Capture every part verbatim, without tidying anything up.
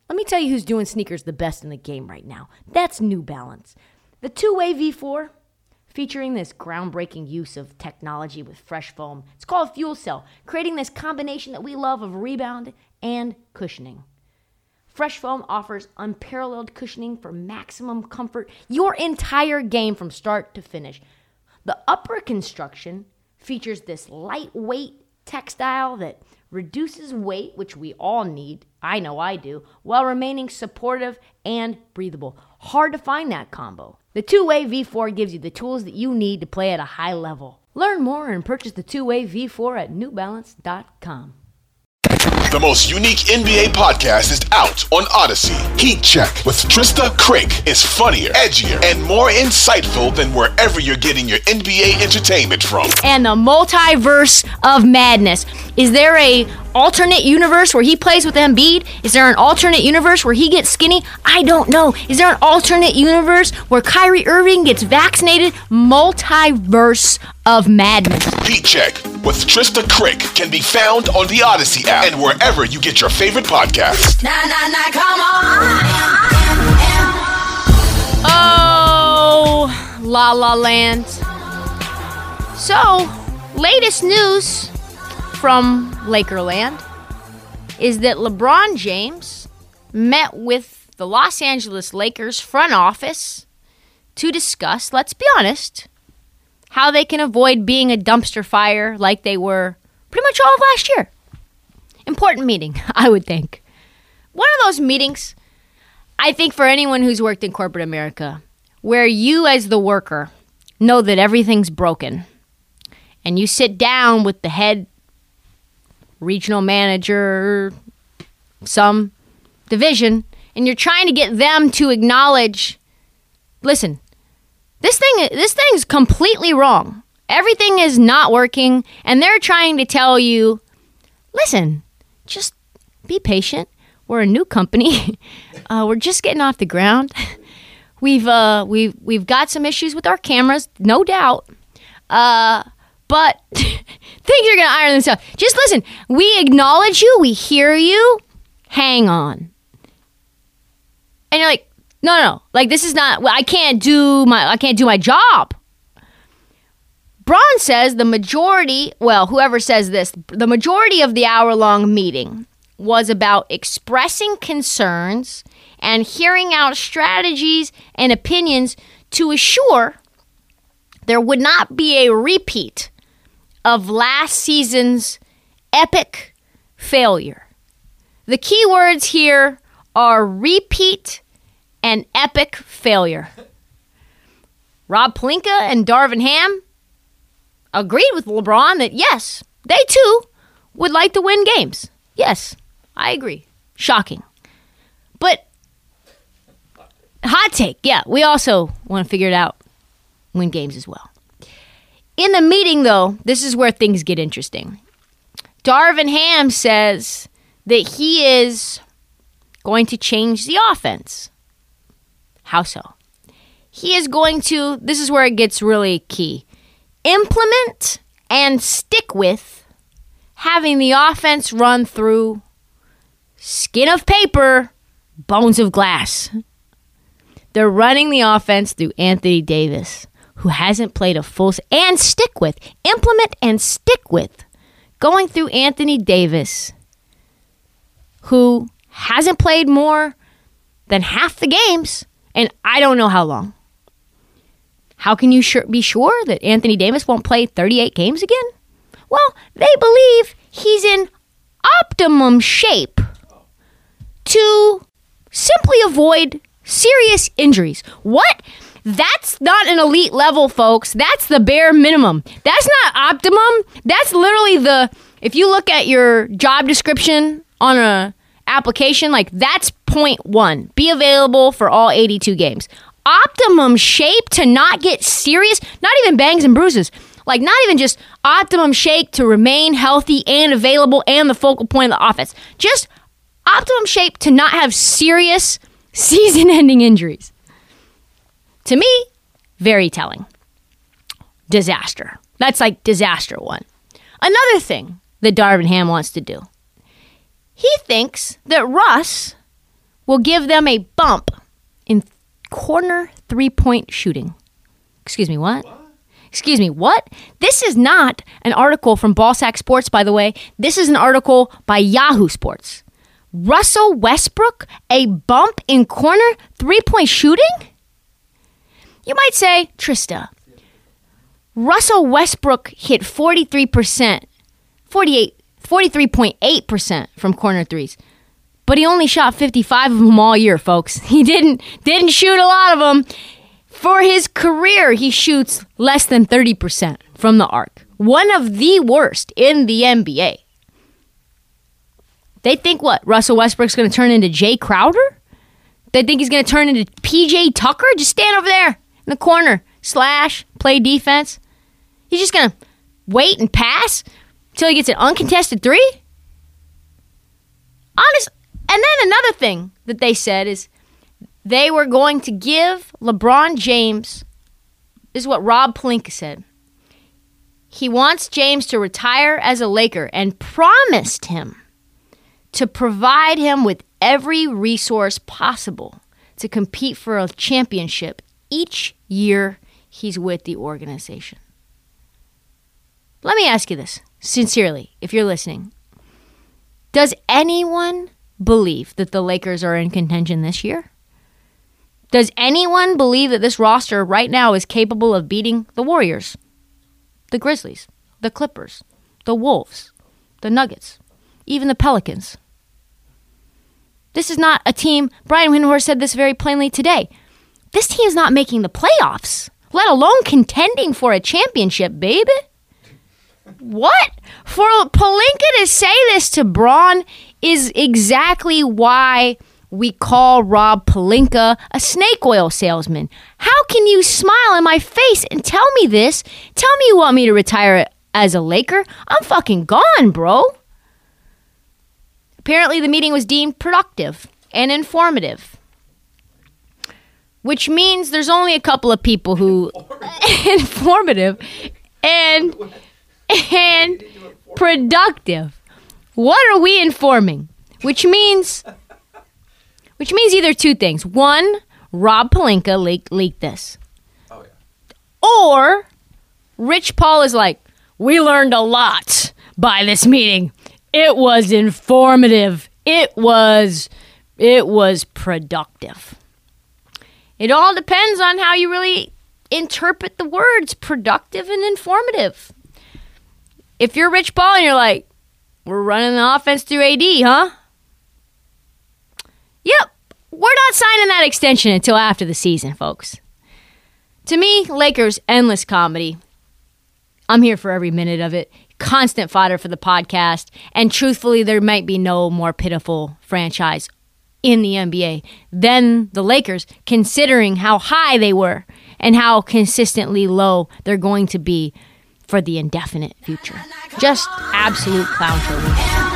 Let me tell you who's doing sneakers the best in the game right now. That's New Balance. The two-way V four, featuring this groundbreaking use of technology with fresh foam. It's called Fuel Cell, creating this combination that we love of rebound and cushioning. Fresh foam offers unparalleled cushioning for maximum comfort your entire game from start to finish. The upper construction features this lightweight textile that reduces weight, which we all need, I know I do, while remaining supportive and breathable. Hard to find that combo. The two-way V four gives you the tools that you need to play at a high level. Learn more and purchase the two-way V four at new balance dot com. The most unique N B A podcast is out on Odyssey. Heat Check with Trista Crick is funnier, edgier, and more insightful than wherever you're getting your N B A entertainment from. And the multiverse of madness. Is there a alternate universe where he plays with Embiid? Is there an alternate universe where he gets skinny? I don't know. Is there an alternate universe where Kyrie Irving gets vaccinated? Multiverse of madness. Heat Check with Trista Crick can be found on the Odyssey app and wherever you get your favorite podcasts. Nah, nah, nah, come on. Oh, La La Land. So, latest news from Lakerland is that LeBron James met with the Los Angeles Lakers front office to discuss, let's be honest, how they can avoid being a dumpster fire like they were pretty much all of last year. Important meeting, I would think. One of those meetings, I think for anyone who's worked in corporate America, where you as the worker know that everything's broken, and you sit down with the head regional manager, some division, and you're trying to get them to acknowledge, listen, this thing, this thing's completely wrong. Everything is not working, and they're trying to tell you, listen, just be patient. We're a new company. uh, we're just getting off the ground. We've uh, we've we've got some issues with our cameras, no doubt. Uh, but think you're gonna iron this out. Just listen. We acknowledge you. We hear you. Hang on. And you're like, no, no, like this is not. I can't do my. I can't do my job. Braun says the majority, well, whoever says this, the majority of the hour-long meeting was about expressing concerns and hearing out strategies and opinions to assure there would not be a repeat of last season's epic failure. The key words here are repeat and epic failure. Rob Pelinka and Darvin Ham agreed with LeBron that, yes, they too would like to win games. Yes, I agree. Shocking. But, hot take, yeah, we also want to figure it out, win games as well. In the meeting, though, this is where things get interesting. Darvin Ham says that he is going to change the offense. How so? He is going to, this is where it gets really key, implement and stick with having the offense run through skin of paper, bones of glass. They're running the offense through Anthony Davis, who hasn't played a full... And stick with. Implement and stick with. Going through Anthony Davis, who hasn't played more than half the games, and I don't know how long. How can you sure, be sure that Anthony Davis won't play thirty-eight games again? Well, they believe he's in optimum shape to simply avoid serious injuries. What? That's not an elite level, folks. That's the bare minimum. That's not optimum. That's literally the, if you look at your job description on a application, like that's point one. Be available for all eighty-two games. Optimum shape to not get serious, not even bangs and bruises. Like, not even just optimum shape to remain healthy and available and the focal point of the offense. Just optimum shape to not have serious season-ending injuries. To me, very telling. Disaster. That's like disaster one. Another thing that Darvin Ham wants to do. He thinks that Russ will give them a bump in corner three-point shooting. Excuse me, what? what? Excuse me, what? This is not an article from Ballsack Sports, by the way. This is an article by Yahoo Sports. Russell Westbrook, a bump in corner three-point shooting? You might say, Trista, Russell Westbrook hit forty-three percent, forty-eight, forty-three point eight percent from corner threes. But he only shot fifty-five of them all year, folks. He didn't didn't shoot a lot of them. For his career, he shoots less than thirty percent from the arc. One of the worst in the N B A. They think what? Russell Westbrook's going to turn into Jay Crowder? They think he's going to turn into P J Tucker? Just stand over there in the corner, slash, play defense. He's just going to wait and pass until he gets an uncontested three? Honest. And then another thing that they said is they were going to give LeBron James, this is what Rob Pelinka said, he wants James to retire as a Laker and promised him to provide him with every resource possible to compete for a championship each year he's with the organization. Let me ask you this, sincerely, if you're listening. Does anyone believe that the Lakers are in contention this year? Does anyone believe that this roster right now is capable of beating the Warriors, the Grizzlies, the Clippers, the Wolves, the Nuggets, even the Pelicans? This is not a team, Brian Windhorst said this very plainly today, this team is not making the playoffs, let alone contending for a championship, baby. What? For Pelinka to say this to Braun is exactly why we call Rob Pelinka a snake oil salesman. How can you smile in my face and tell me this? Tell me you want me to retire as a Laker? I'm fucking gone, bro. Apparently the meeting was deemed productive and informative, which means there's only a couple of people who informative and and productive. What are we informing? Which means which means either two things. One, Rob Pelinka leaked, leaked this. Oh, yeah. Or Rich Paul is like, we learned a lot by this meeting. It was informative. It was it was productive. It all depends on how you really interpret the words productive and informative. If you're Rich Paul and you're like, we're running the offense through A D, huh? Yep. We're not signing that extension until after the season, folks. To me, Lakers, endless comedy. I'm here for every minute of it. Constant fodder for the podcast. And truthfully, there might be no more pitiful franchise in the N B A than the Lakers, considering how high they were and how consistently low they're going to be for the indefinite future. Just absolute clown show.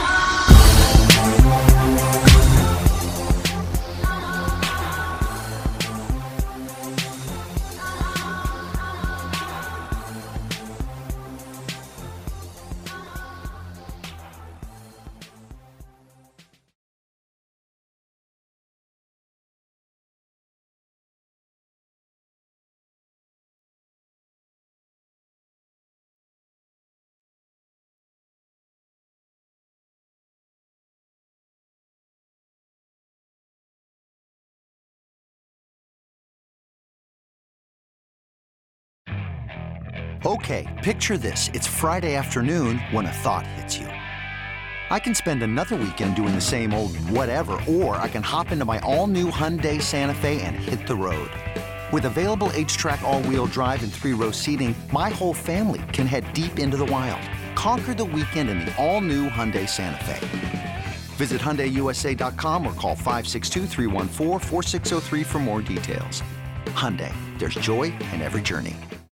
Okay, picture this. It's Friday afternoon when a thought hits you. I can spend another weekend doing the same old whatever, or I can hop into my all-new Hyundai Santa Fe and hit the road. With available H-Track all-wheel drive and three-row seating, my whole family can head deep into the wild. Conquer the weekend in the all-new Hyundai Santa Fe. Visit Hyundai U S A dot com or call five six two, three one four, four six zero three for more details. Hyundai, there's joy in every journey.